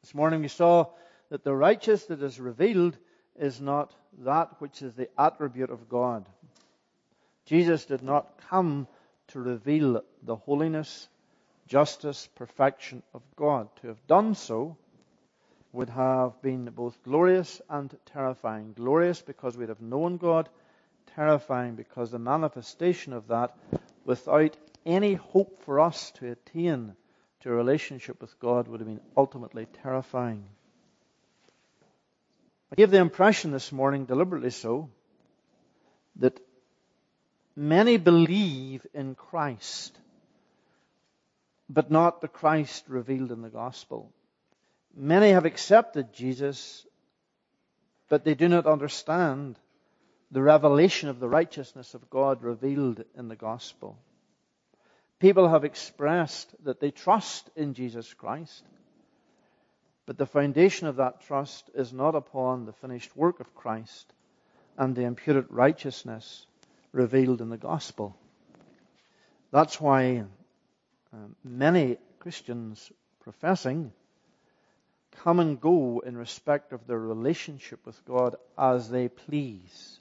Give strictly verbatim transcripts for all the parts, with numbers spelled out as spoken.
This morning we saw that the righteous that is revealed is not that which is the attribute of God. Jesus did not come to reveal the holiness, justice, perfection of God. To have done so would have been both glorious and terrifying. Glorious because we'd have known God, terrifying because the manifestation of that without any hope for us to attain to a relationship with God would have been ultimately terrifying. I gave the impression this morning, deliberately so, that many believe in Christ, but not the Christ revealed in the gospel. Many have accepted Jesus, but they do not understand the revelation of the righteousness of God revealed in the gospel. People have expressed that they trust in Jesus Christ, but the foundation of that trust is not upon the finished work of Christ and the imputed righteousness revealed in the gospel. That's why um, many Christians professing come and go in respect of their relationship with God as they please.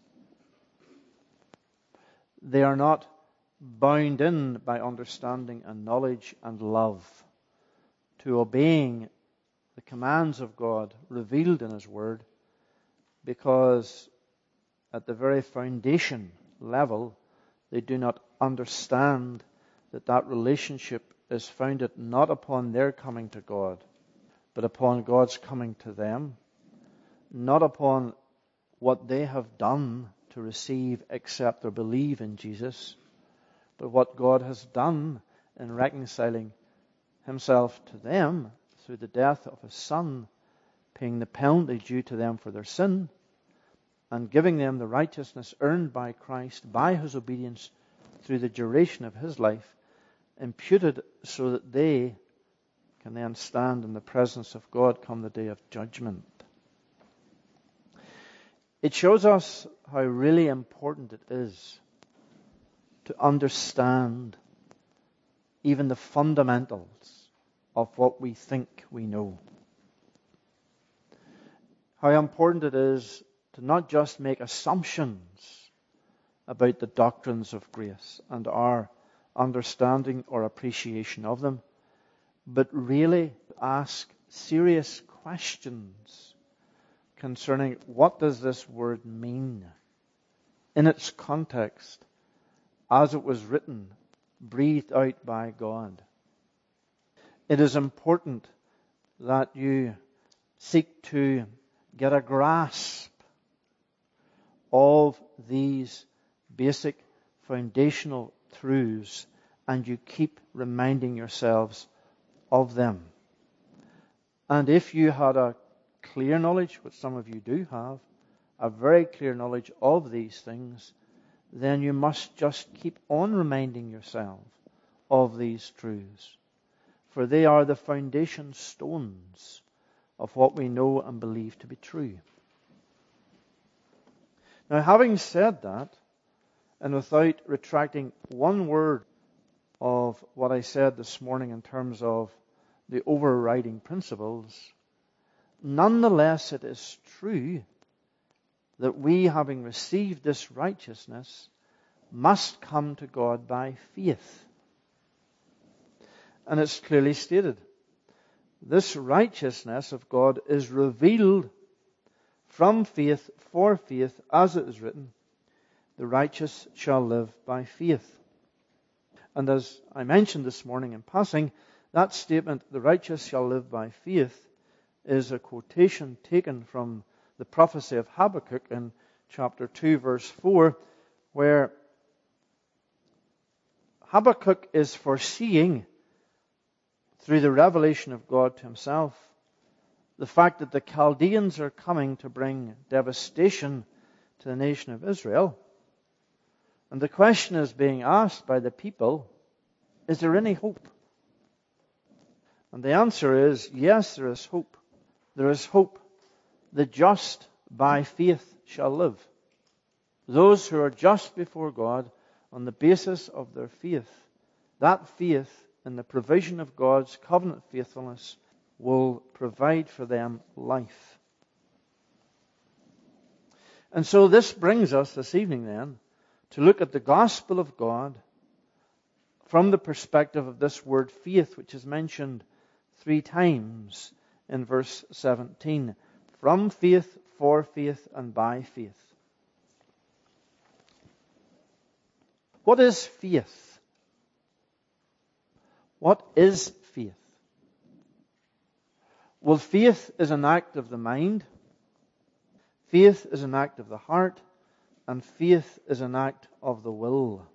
They are not bound in by understanding and knowledge and love to obeying the commands of God revealed in His Word, because at the very foundation level they do not understand that that relationship is founded not upon their coming to God, but upon God's coming to them, not upon what they have done to receive, accept, or believe in Jesus, but what God has done in reconciling Himself to them through the death of His Son, paying the penalty due to them for their sin, and giving them the righteousness earned by Christ by His obedience through the duration of His life, imputed so that they can then stand in the presence of God come the day of judgment. It shows us how really important it is to understand even the fundamentals of what we think we know. How important it is to not just make assumptions about the doctrines of grace and our understanding or appreciation of them, but really ask serious questions concerning what does this word mean in its context as it was written, breathed out by God. It is important that you seek to get a grasp of these basic foundational truths, and you keep reminding yourselves of them. And if you had a clear knowledge, which some of you do have, a very clear knowledge of these things, then you must just keep on reminding yourself of these truths. For they are the foundation stones of what we know and believe to be true. Now, having said that, and without retracting one word of what I said this morning in terms of the overriding principles, nonetheless it is true that we, having received this righteousness, must come to God by faith. And it's clearly stated, this righteousness of God is revealed from faith for faith, as it is written, the righteous shall live by faith. And as I mentioned this morning in passing, that statement, the righteous shall live by faith, is a quotation taken from the prophecy of Habakkuk in chapter two, verse four, where Habakkuk is foreseeing, through the revelation of God to himself, the fact that the Chaldeans are coming to bring devastation to the nation of Israel. And the question is being asked by the people, is there any hope? And the answer is, yes, there is hope. There is hope. The just by faith shall live. Those who are just before God on the basis of their faith, that faith in the provision of God's covenant faithfulness will provide for them life. And so this brings us this evening then to look at the gospel of God from the perspective of this word faith, which is mentioned three times in verse seventeen. From faith, for faith, and by faith. What is faith? What is faith? Well, faith is an act of the mind, faith is an act of the heart, and faith is an act of the will.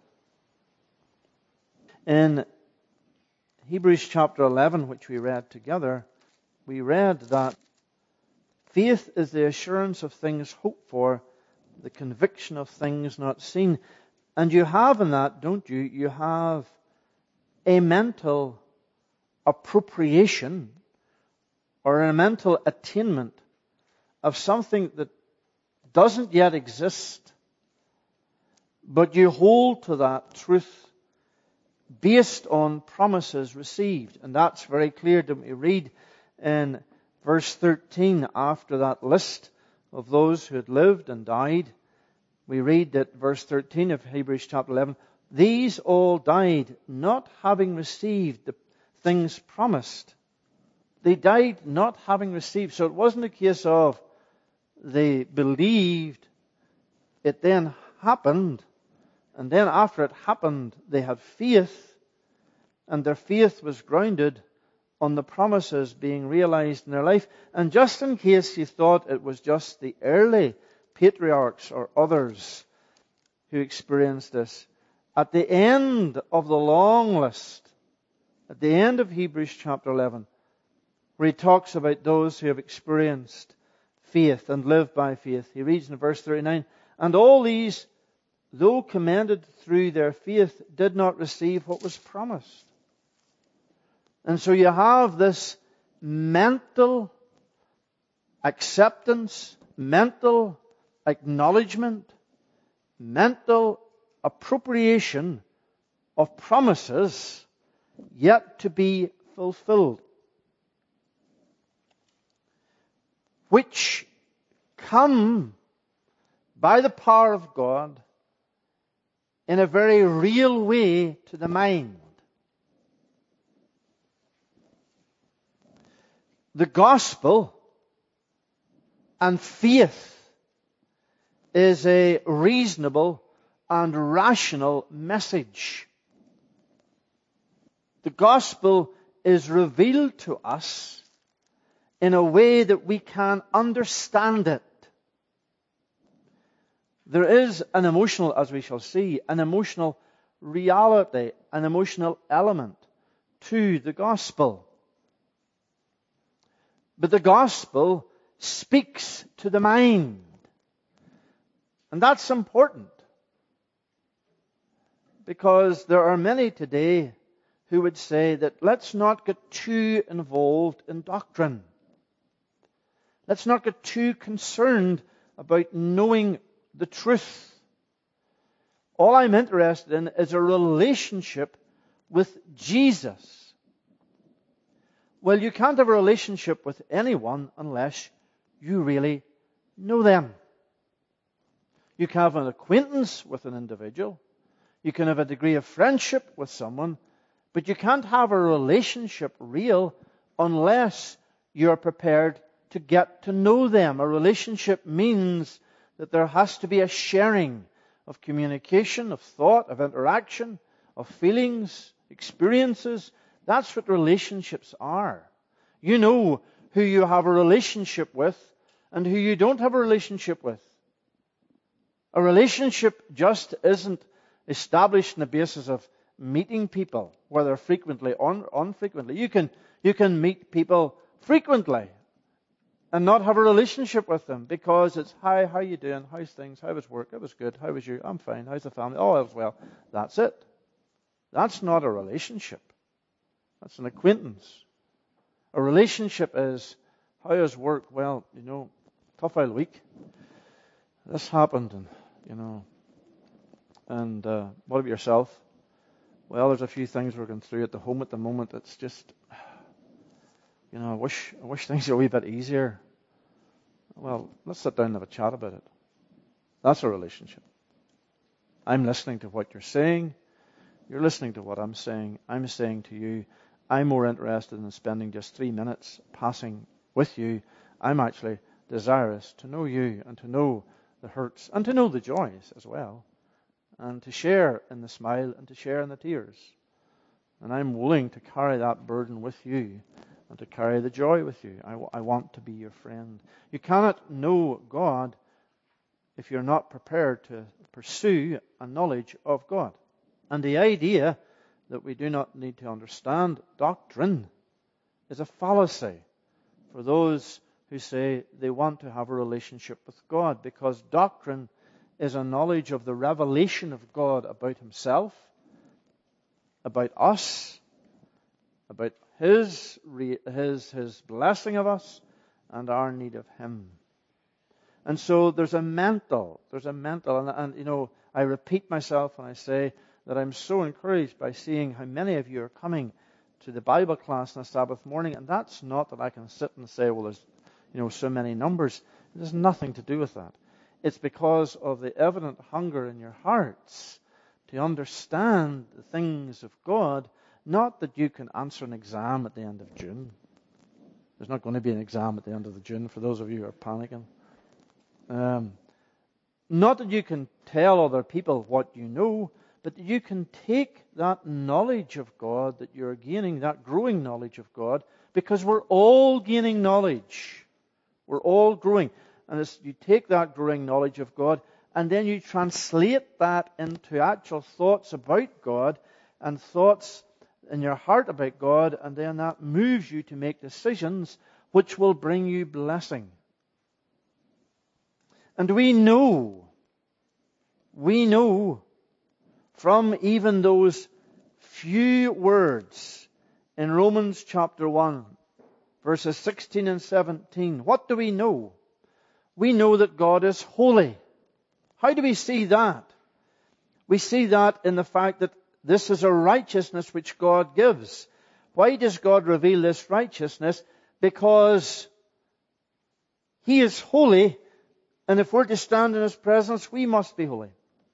In Hebrews chapter eleven, which we read together, we read that faith is the assurance of things hoped for, the conviction of things not seen. And you have in that, don't you? You have a mental appropriation or a mental attainment of something that doesn't yet exist, but you hold to that truth based on promises received. And that's very clear that we read in verse thirteen, after that list of those who had lived and died. We read that verse thirteen of Hebrews chapter eleven, these all died not having received the things promised. They died not having received. So it wasn't a case of they believed, it then happened, and then after it happened, they had faith, and their faith was grounded on the promises being realized in their life. And just in case you thought it was just the early patriarchs or others who experienced this, at the end of the long list, at the end of Hebrews chapter eleven, where he talks about those who have experienced faith and lived by faith, he reads in verse thirty-nine, and all these, though commended through their faith, did not receive what was promised. And so you have this mental acceptance, mental acknowledgement, mental appropriation of promises yet to be fulfilled, which come by the power of God in a very real way to the mind. The gospel and faith is a reasonable and rational message. The gospel is revealed to us in a way that we can understand it. There is an emotional, as we shall see, an emotional reality, an emotional element to the gospel. But the gospel speaks to the mind. And that's important, because there are many today who would say that let's not get too involved in doctrine. Let's not get too concerned about knowing the truth. All I'm interested in is a relationship with Jesus. Well, you can't have a relationship with anyone unless you really know them. You can have an acquaintance with an individual. You can have a degree of friendship with someone. But you can't have a relationship real unless you're prepared to get to know them. A relationship means that there has to be a sharing of communication, of thought, of interaction, of feelings, experiences. That's what relationships are. You know who you have a relationship with and who you don't have a relationship with. A relationship just isn't established on the basis of meeting people, whether frequently or unfrequently. You can, you can meet people frequently and not have a relationship with them because it's, hi, how you doing? How's things? How was work? It was good. How was you? I'm fine. How's the family? Oh, all's well. That's it. That's not a relationship. That's an acquaintance. A relationship is, how is work? Well, you know, tough old week. This happened, and, you know, and uh, what about yourself? Well, there's a few things we're going through at the home at the moment. It's just, You know, I wish, I wish things were a wee bit easier. Well, let's sit down and have a chat about it. That's a relationship. I'm listening to what you're saying. You're listening to what I'm saying. I'm saying to you, I'm more interested in spending just three minutes passing with you. I'm actually desirous to know you and to know the hurts and to know the joys as well. And to share in the smile and to share in the tears. And I'm willing to carry that burden with you and to carry the joy with you. I, I want to be your friend. You cannot know God if you're not prepared to pursue a knowledge of God. And the idea that we do not need to understand doctrine is a fallacy for those who say they want to have a relationship with God, because doctrine is a knowledge of the revelation of God about Himself, about us, about His, His, His blessing of us, and our need of Him. And so there's a mental, there's a mental, and, and you know, I repeat myself when I say that I'm so encouraged by seeing how many of you are coming to the Bible class on a Sabbath morning, and that's not that I can sit and say, well, there's, you know, so many numbers. It has nothing to do with that. It's because of the evident hunger in your hearts to understand the things of God, not that you can answer an exam at the end of June. There's not going to be an exam at the end of the June for those of you who are panicking. Um, not that you can tell other people what you know, but that you can take that knowledge of God that you're gaining, that growing knowledge of God, because we're all gaining knowledge. We're all growing. And as you take that growing knowledge of God, and then you translate that into actual thoughts about God and thoughts in your heart about God, and then that moves you to make decisions which will bring you blessing. And we know, we know from even those few words in Romans chapter one, verses sixteen and seventeen, what do we know? We know that God is holy. How do we see that? We see that in the fact that this is a righteousness which God gives. Why does God reveal this righteousness? Because He is holy, and if we're to stand in His presence, we must be holy.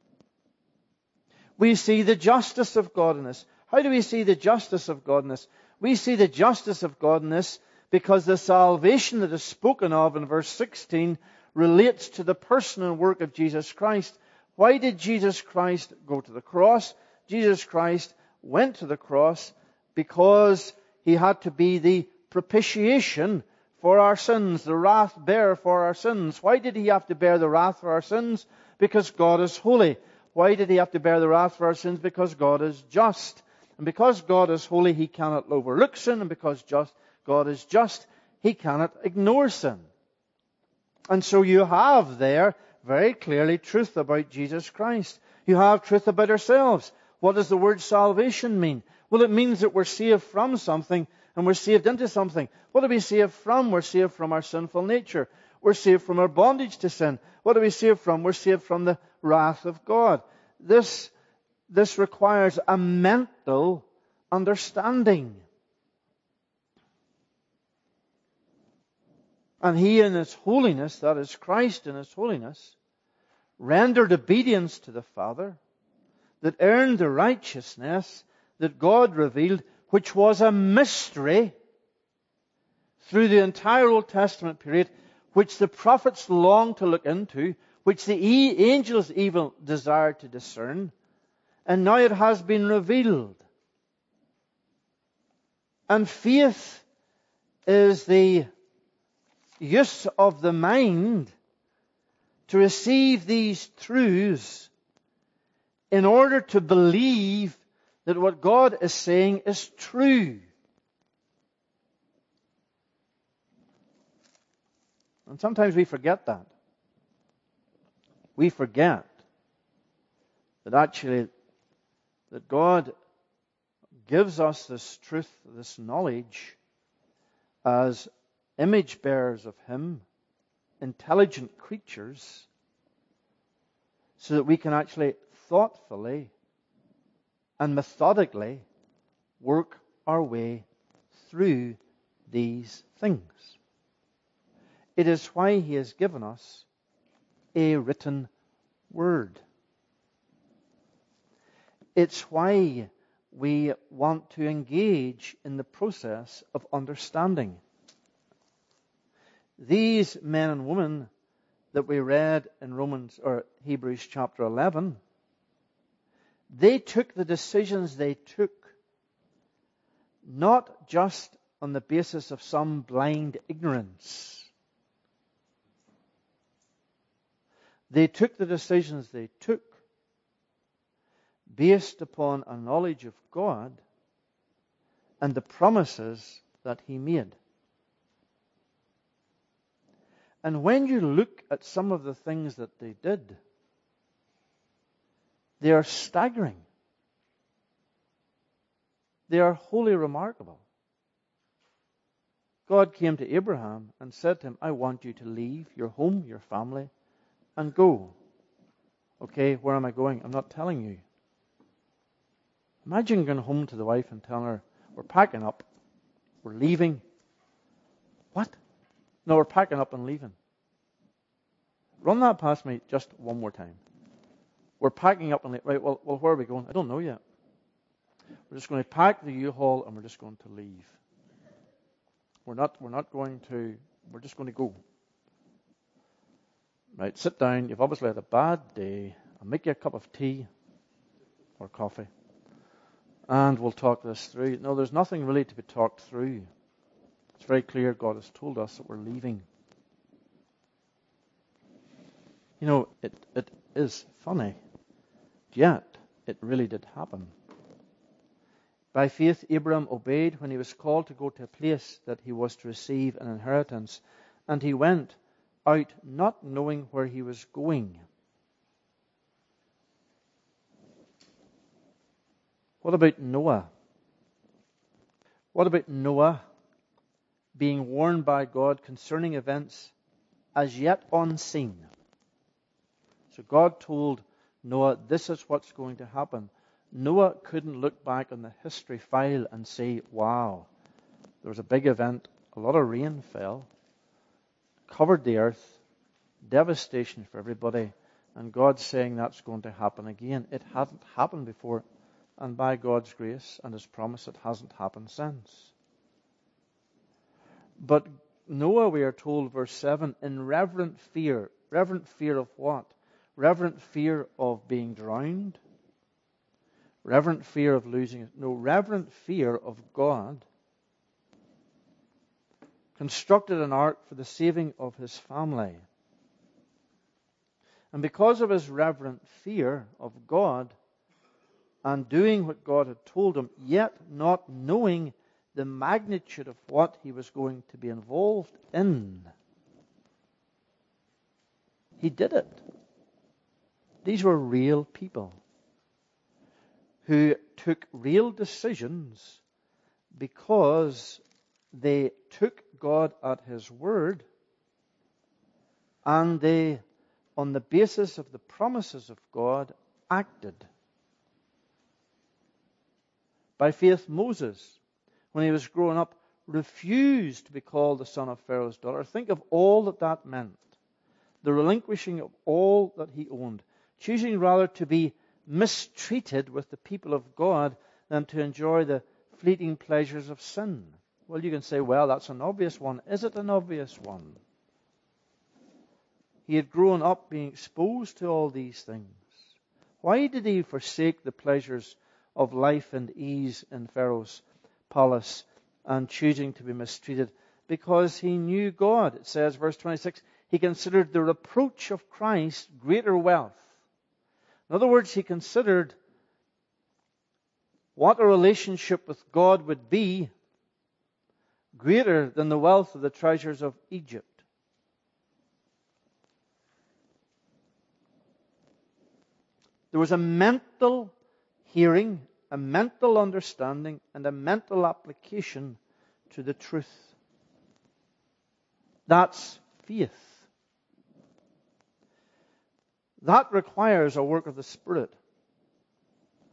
We see the justice of God in this. How do we see the justice of God in this? We see the justice of God in this because the salvation that is spoken of in verse sixteen relates to the person and work of Jesus Christ. Why did Jesus Christ go to the cross? Jesus Christ went to the cross because He had to be the propitiation for our sins, the wrath bearer for our sins. Why did He have to bear the wrath for our sins? Because God is holy. Why did He have to bear the wrath for our sins? Because God is just. And because God is holy, He cannot overlook sin. And because just, God is just, He cannot ignore sin. And so you have there very clearly truth about Jesus Christ. You have truth about ourselves. What does the word salvation mean? Well, it means that we're saved from something and we're saved into something. What are we saved from? We're saved from our sinful nature. We're saved from our bondage to sin. What are we saved from? We're saved from the wrath of God. This, this requires a mental understanding. And He in His holiness, that is Christ in His holiness, rendered obedience to the Father, that earned the righteousness that God revealed, which was a mystery through the entire Old Testament period, which the prophets longed to look into, which the angels even desired to discern, and now it has been revealed. And faith is the use of the mind to receive these truths in order to believe that what God is saying is true. And sometimes we forget that. We forget that actually that God gives us this truth, this knowledge, as image bearers of Him, intelligent creatures, so that we can actually thoughtfully and methodically work our way through these things. It is why He has given us a written word. It's why we want to engage in the process of understanding. These men and women that we read in Romans or Hebrews chapter eleven, they took the decisions they took not just on the basis of some blind ignorance. They took the decisions they took based upon a knowledge of God and the promises that He made. And when you look at some of the things that they did, they are staggering. They are wholly remarkable. God came to Abraham and said to him, I want you to leave your home, your family, and go. Okay, where am I going? I'm not telling you. Imagine going home to the wife and telling her, we're packing up, we're leaving. What? No, we're packing up and leaving. Run that past me just one more time. We're packing up and leaving. Right, well, well, where are we going? I don't know yet. We're just going to pack the U-Haul and we're just going to leave. We're not, we're not going to, we're just going to go. Right, sit down. You've obviously had a bad day. I'll make you a cup of tea or coffee. And we'll talk this through. No, there's nothing really to be talked through. It's very clear God has told us that we're leaving. You know, it, it is funny, yet it really did happen. By faith, Abraham obeyed when he was called to go to a place that he was to receive an inheritance. And he went out not knowing where he was going. What about Noah? What about Noah being warned by God concerning events as yet unseen? So God told Noah, this is what's going to happen. Noah couldn't look back on the history file and say, wow, there was a big event, a lot of rain fell, covered the earth, devastation for everybody, and God's saying that's going to happen again. It hadn't happened before, and by God's grace and His promise, it hasn't happened since. But Noah, we are told, verse seven, in reverent fear. Reverent fear of what? Reverent fear of being drowned. Reverent fear of losing it. No, reverent fear of God. Constructed an ark for the saving of his family. And because of his reverent fear of God and doing what God had told him, yet not knowing the magnitude of what he was going to be involved in, he did it. These were real people who took real decisions because they took God at His word and they, on the basis of the promises of God, acted. By faith, Moses, when he was growing up, refused to be called the son of Pharaoh's daughter. Think of all that that meant. The relinquishing of all that he owned. Choosing rather to be mistreated with the people of God than to enjoy the fleeting pleasures of sin. Well, you can say, well, that's an obvious one. Is it an obvious one? He had grown up being exposed to all these things. Why did he forsake the pleasures of life and ease in Pharaoh's palace and choosing to be mistreated? Because he knew God. It says, verse twenty-six, he considered the reproach of Christ greater wealth. In other words, he considered what a relationship with God would be greater than the wealth of the treasures of Egypt. There was a mental hearing, a mental understanding, and a mental application to the truth. That's faith. That requires a work of the Spirit.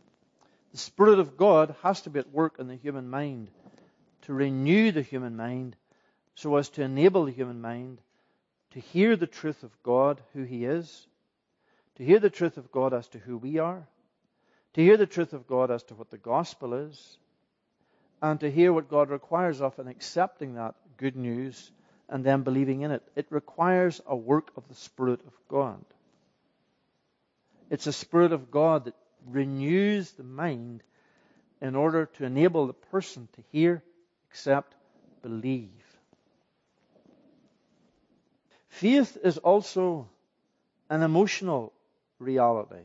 The Spirit of God has to be at work in the human mind to renew the human mind so as to enable the human mind to hear the truth of God, who He is, to hear the truth of God as to who we are, to hear the truth of God as to what the gospel is, and to hear what God requires of in accepting that good news and then believing in it. It requires a work of the Spirit of God. It's the Spirit of God that renews the mind in order to enable the person to hear, accept, believe. Faith is also an emotional reality.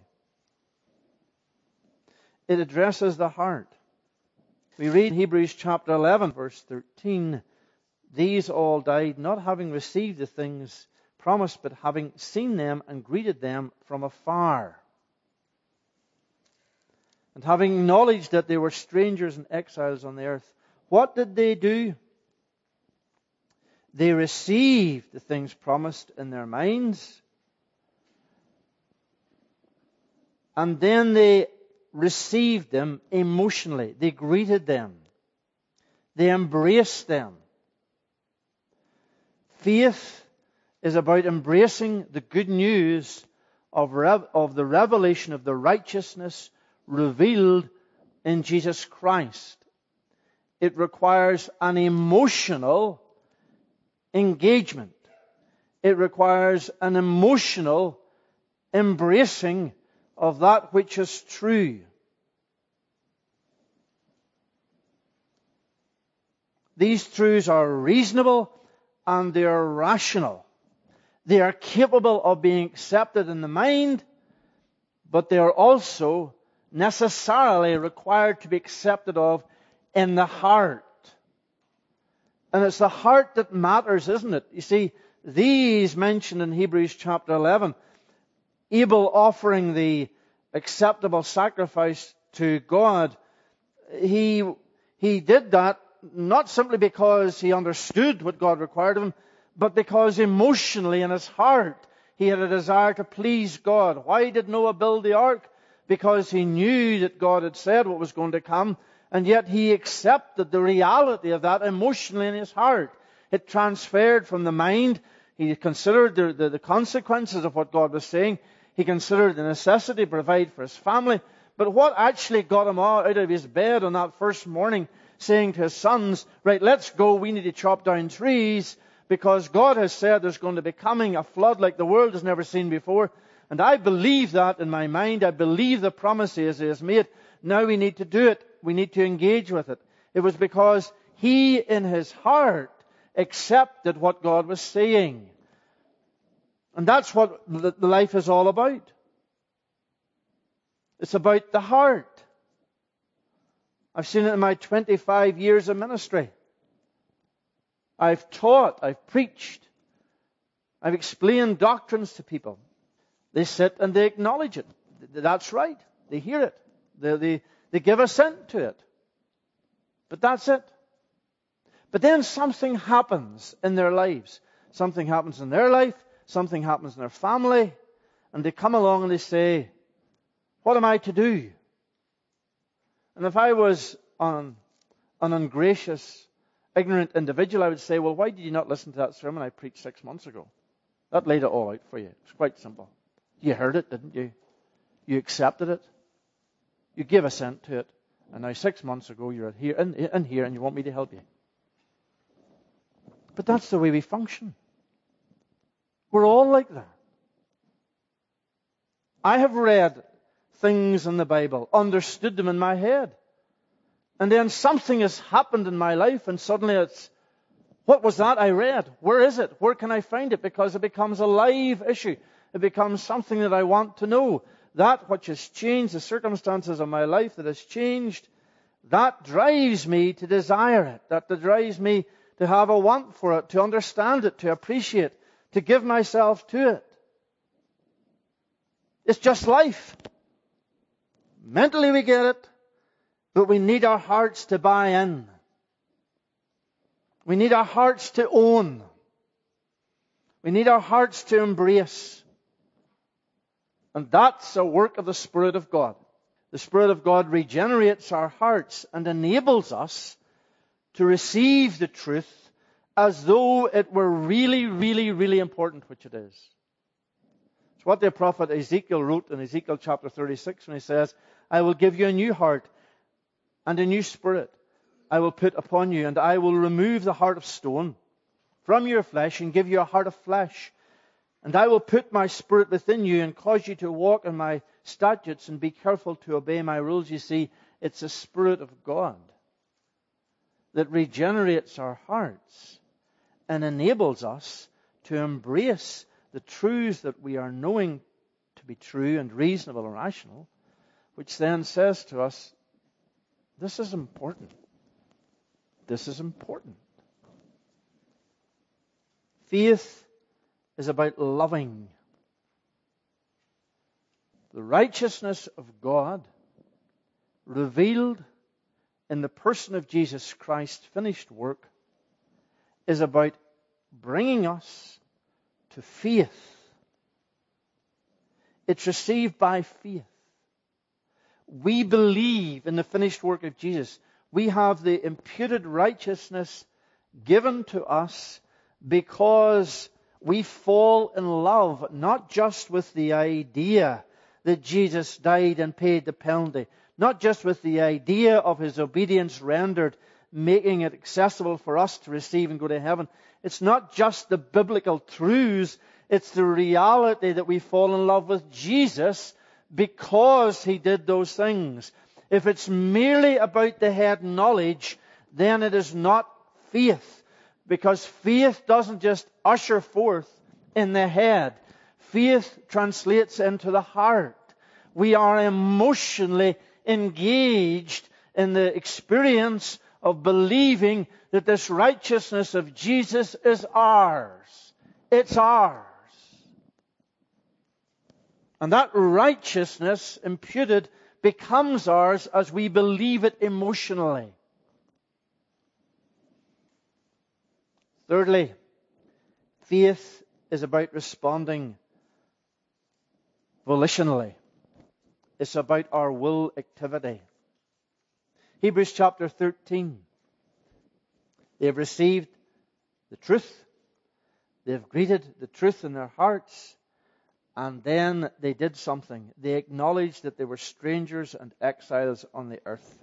It addresses the heart. We read in Hebrews chapter eleven, verse thirteen, these all died, not having received the things promised, but having seen them and greeted them from afar. And having acknowledged that they were strangers and exiles on the earth, what did they do? They received the things promised in their minds, and then they received them emotionally. They greeted them. They embraced them. Faith is about embracing the good news of, rev- of the revelation of the righteousness revealed in Jesus Christ. It requires an emotional engagement. It requires an emotional embracing of that which is true. These truths are reasonable and they are rational. They are capable of being accepted in the mind, but they are also necessarily required to be accepted of in the heart. And it's the heart that matters, isn't it? You see, these mentioned in Hebrews chapter eleven, Abel offering the acceptable sacrifice to God, he, he did that not simply because he understood what God required of him, but because emotionally in his heart he had a desire to please God. Why did Noah build the ark? Because he knew that God had said what was going to come, and yet he accepted the reality of that emotionally in his heart. It transferred from the mind. He considered the, the, the consequences of what God was saying. He considered the necessity to provide for his family. But what actually got him out of his bed on that first morning, saying to his sons, right, let's go, we need to chop down trees, because God has said there's going to be coming a flood like the world has never seen before. And I believe that in my mind. I believe the promise He has made. Now we need to do it. We need to engage with it. It was because he in his heart accepted what God was saying. And that's what the life is all about. It's about the heart. I've seen it in my twenty-five years of ministry. I've taught, I've preached, I've explained doctrines to people. They sit and they acknowledge it. That's right. They hear it. They, they, they give assent to it. But that's it. But then something happens in their lives. Something happens in their life. Something happens in their family. And they come along and they say, what am I to do? And if I was an, an ungracious, ignorant individual, I would say, well, why did you not listen to that sermon I preached six months ago? That laid it all out for you. It's quite simple. You heard it, didn't you? You accepted it. You gave assent to it. And now six months ago you're here in, in here and you want me to help you. But that's the way we function. We're all like that. I have read things in the Bible, understood them in my head. And then something has happened in my life and suddenly it's, what was that I read? Where is it? Where can I find it? Because it becomes a live issue. It becomes something that I want to know. That which has changed, the circumstances of my life that has changed, that drives me to desire it. That drives me to have a want for it, to understand it, to appreciate, to give myself to it. It's just life. Mentally we get it, but we need our hearts to buy in. We need our hearts to own. We need our hearts to embrace. And that's a work of the Spirit of God. The Spirit of God regenerates our hearts and enables us to receive the truth as though it were really, really, really important, which it is. It's what the prophet Ezekiel wrote in Ezekiel chapter thirty-six when he says, I will give you a new heart and a new spirit I will put upon you, and I will remove the heart of stone from your flesh and give you a heart of flesh. And I will put my spirit within you and cause you to walk in my statutes and be careful to obey my rules. You see, it's the Spirit of God that regenerates our hearts and enables us to embrace the truths that we are knowing to be true and reasonable and rational, which then says to us, this is important. This is important. Faith is about loving. The righteousness of God revealed in the person of Jesus Christ's finished work is about bringing us to faith. It's received by faith. We believe in the finished work of Jesus. We have the imputed righteousness given to us because we fall in love not just with the idea that Jesus died and paid the penalty, not just with the idea of His obedience rendered, making it accessible for us to receive and go to heaven. It's not just the biblical truths, it's the reality that we fall in love with Jesus because He did those things. If it's merely about the head knowledge, then it is not faith. Because faith doesn't just usher forth in the head. Faith translates into the heart. We are emotionally engaged in the experience of believing that this righteousness of Jesus is ours. It's ours. And that righteousness imputed becomes ours as we believe it emotionally. Thirdly, faith is about responding volitionally. It's about our will activity. Hebrews chapter thirteen. They've received the truth. They've greeted the truth in their hearts. And then they did something. They acknowledged that they were strangers and exiles on the earth.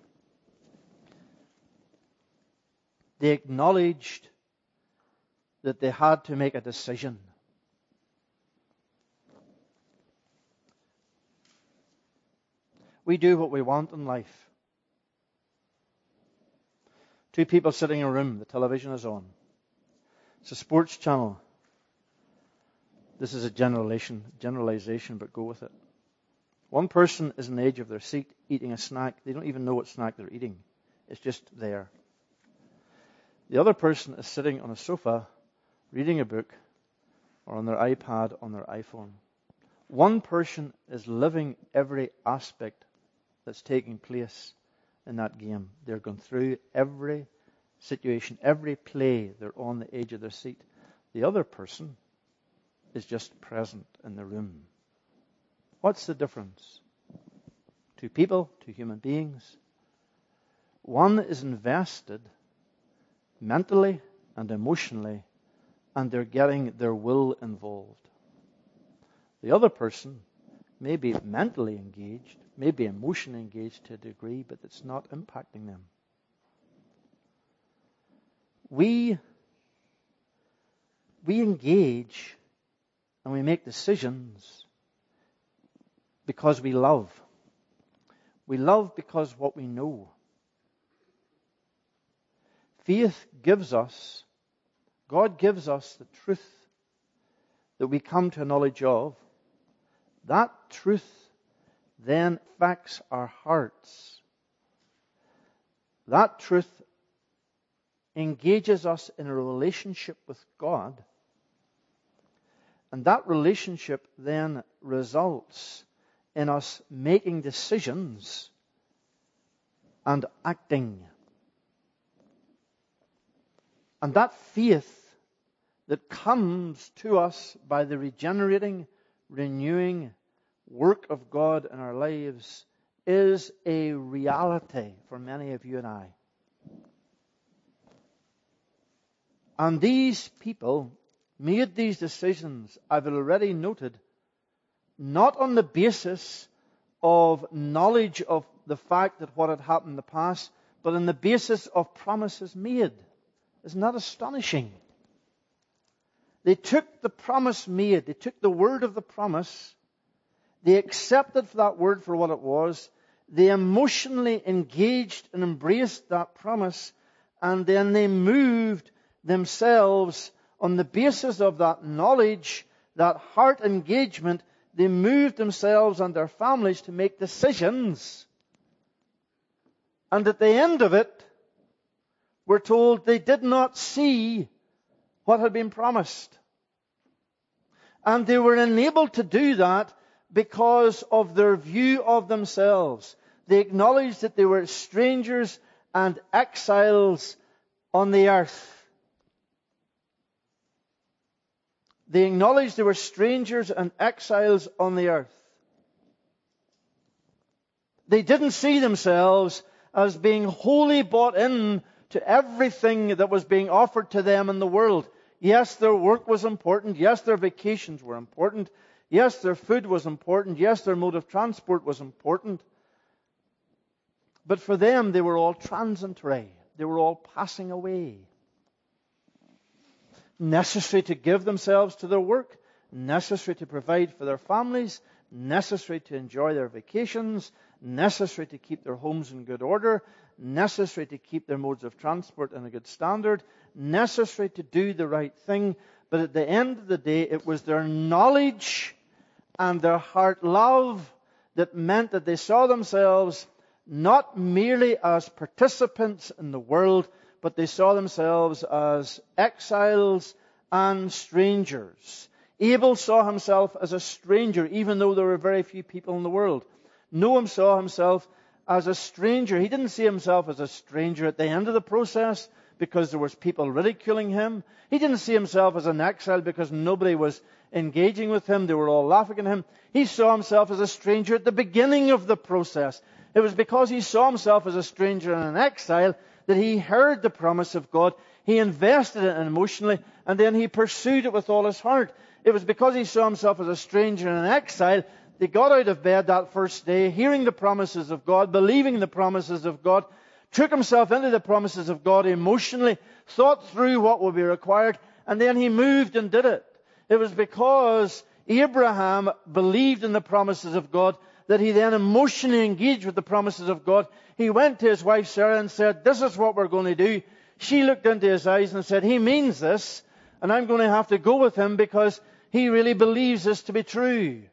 They acknowledged that they had to make a decision. We do what we want in life. Two people sitting in a room, the television is on. It's a sports channel. This is a generalization, generalization, but go with it. One person is on the edge of their seat eating a snack. They don't even know what snack they're eating. It's just there. The other person is sitting on a sofa reading a book or on their iPad, on their iPhone. One person is living every aspect that's taking place in that game. They're going through every situation, every play. They're on the edge of their seat. The other person is just present in the room. What's the difference? Two people, two human beings. One is invested mentally and emotionally, and they're getting their will involved. The other person may be mentally engaged, may be emotionally engaged to a degree, but it's not impacting them. We, we engage and we make decisions because we love. We love because what we know. Faith gives us, God gives us the truth that we come to a knowledge of. That truth then affects our hearts. That truth engages us in a relationship with God. And that relationship then results in us making decisions and acting. And that faith that comes to us by the regenerating, renewing work of God in our lives is a reality for many of you and I. And these people made these decisions, I've already noted, not on the basis of knowledge of the fact that what had happened in the past, but on the basis of promises made. Isn't that astonishing? They took the promise made, they took the word of the promise, they accepted that word for what it was, they emotionally engaged and embraced that promise, and then they moved themselves on the basis of that knowledge, that heart engagement. They moved themselves and their families to make decisions. And at the end of it, we're told they did not see what had been promised. And they were enabled to do that because of their view of themselves. They acknowledged that they were strangers and exiles on the earth. They acknowledged they were strangers and exiles on the earth. They didn't see themselves as being wholly bought in to everything that was being offered to them in the world. Yes, their work was important. Yes, their vacations were important. Yes, their food was important. Yes, their mode of transport was important. But for them, they were all transitory. They were all passing away. Necessary to give themselves to their work, necessary to provide for their families, necessary to enjoy their vacations, necessary to keep their homes in good order, necessary to keep their modes of transport in a good standard, necessary to do the right thing. But at the end of the day, it was their knowledge and their heart love that meant that they saw themselves not merely as participants in the world, but they saw themselves as exiles and strangers. Abel saw himself as a stranger, even though there were very few people in the world. Noah saw himself as a stranger. He didn't see himself as a stranger at the end of the process because there was people ridiculing him. He didn't see himself as an exile because nobody was engaging with him. They were all laughing at him. He saw himself as a stranger at the beginning of the process. It was because he saw himself as a stranger and an exile that he heard the promise of God, he invested in it emotionally, and then he pursued it with all his heart. It was because he saw himself as a stranger and an exile, they got out of bed that first day, hearing the promises of God, believing the promises of God, took himself into the promises of God emotionally, thought through what would be required, and then he moved and did it. It was because Abraham believed in the promises of God that he then emotionally engaged with the promises of God. He went to his wife Sarah and said, this is what we're going to do. She looked into his eyes and said, he means this, and I'm going to have to go with him because he really believes this to be true.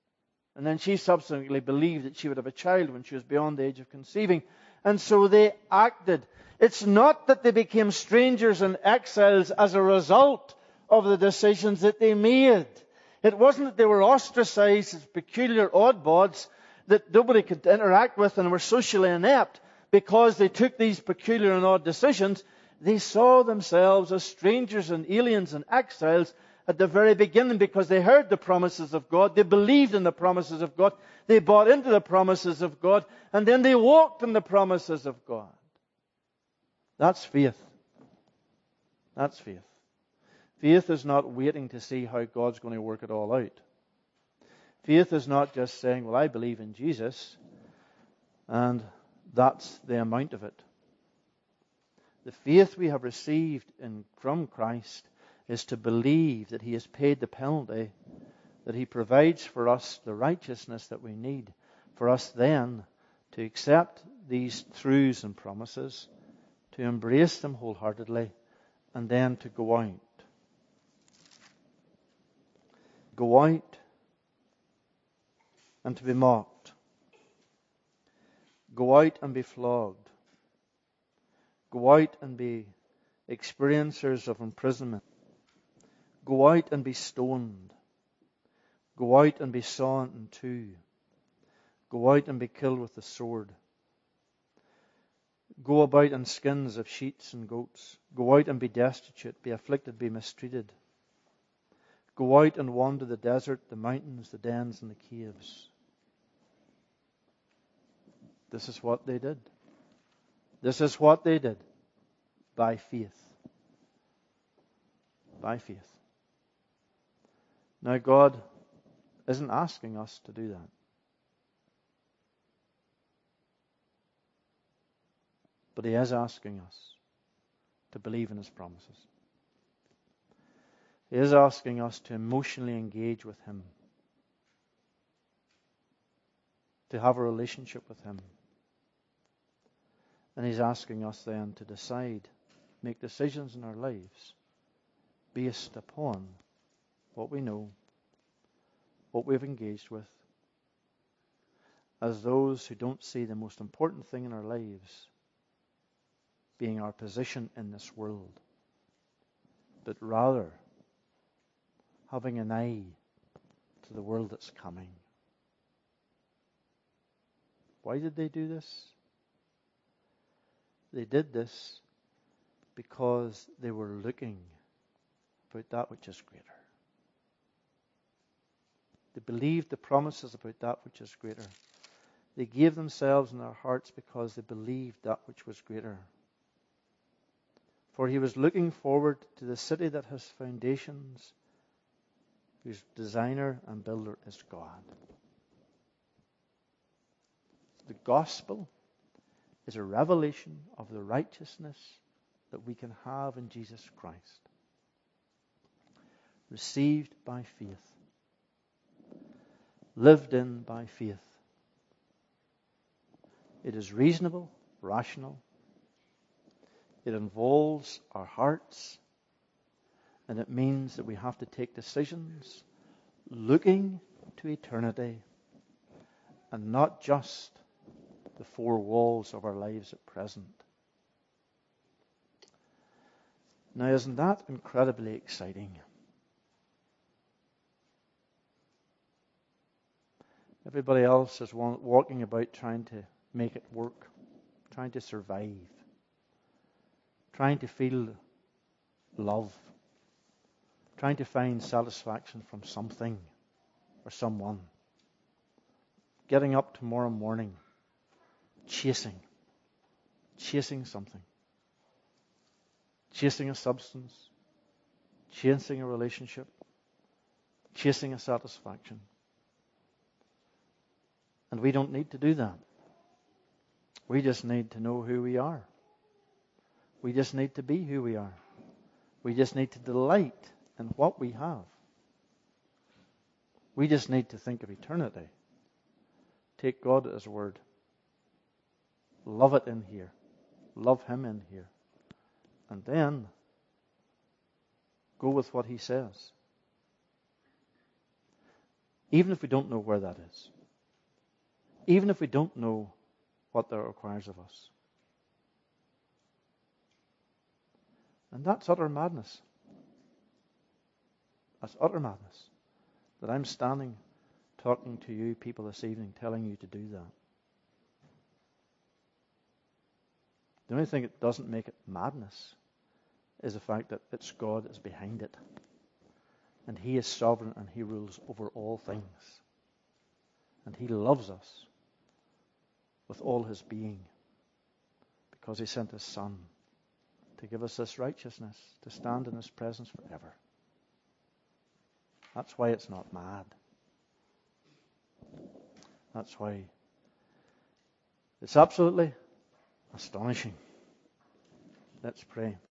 And then she subsequently believed that she would have a child when she was beyond the age of conceiving. And so they acted. It's not that they became strangers and exiles as a result of the decisions that they made. It wasn't that they were ostracized as peculiar oddbods that nobody could interact with and were socially inept because they took these peculiar and odd decisions. They saw themselves as strangers and aliens and exiles at the very beginning because they heard the promises of God. They believed in the promises of God. They bought into the promises of God. And then they walked in the promises of God. That's faith. That's faith. Faith is not waiting to see how God's going to work it all out. Faith is not just saying, well, I believe in Jesus, and that's the amount of it. The faith we have received in, from Christ is to believe that He has paid the penalty, that He provides for us the righteousness that we need, for us then to accept these truths and promises, to embrace them wholeheartedly, and then to go out. Go out and to be mocked. Go out and be flogged. Go out and be experiencers of imprisonment. Go out and be stoned. Go out and be sawn in two. Go out and be killed with the sword. Go about in skins of sheep and goats. Go out and be destitute, be afflicted, be mistreated. Go out and wander the desert, the mountains, the dens, and the caves. This is what they did. This is what they did by faith. by faith. Now, God isn't asking us to do that. But He is asking us to believe in His promises. He is asking us to emotionally engage with Him, to have a relationship with Him. And He's asking us then to decide, make decisions in our lives based upon what we know, what we've engaged with, as those who don't see the most important thing in our lives being our position in this world, but rather having an eye to the world that's coming. Why did they do this? They did this because they were looking about that which is greater. They believed the promises about that which is greater. They gave themselves and their hearts because they believed that which was greater. For he was looking forward to the city that has foundations, whose designer and builder is God. The gospel is a revelation of the righteousness that we can have in Jesus Christ, received by faith, lived in by faith. It is reasonable, rational. It involves our hearts, and it means that we have to take decisions looking to eternity and not just the four walls of our lives at present. Now, isn't that incredibly exciting? Everybody else is walking about trying to make it work, trying to survive, trying to feel love, trying to find satisfaction from something or someone. Getting up tomorrow morning, chasing, chasing something, chasing a substance, chasing a relationship, chasing a satisfaction. And we don't need to do that. We just need to know who we are. We just need to be who we are. We just need to delight in what we have. We just need to think of eternity. Take God at His word. Love it in here. Love Him in here. And then go with what He says. Even if we don't know where that is. Even if we don't know what that requires of us. And that's utter madness. That's utter madness. That I'm standing talking to you people this evening, telling you to do that. The only thing that doesn't make it madness is the fact that it's God that's behind it. And He is sovereign and He rules over all things. And He loves us with all His being because He sent His Son to give us this righteousness, to stand in His presence forever. That's why it's not mad. That's why it's absolutely astonishing. Let's pray.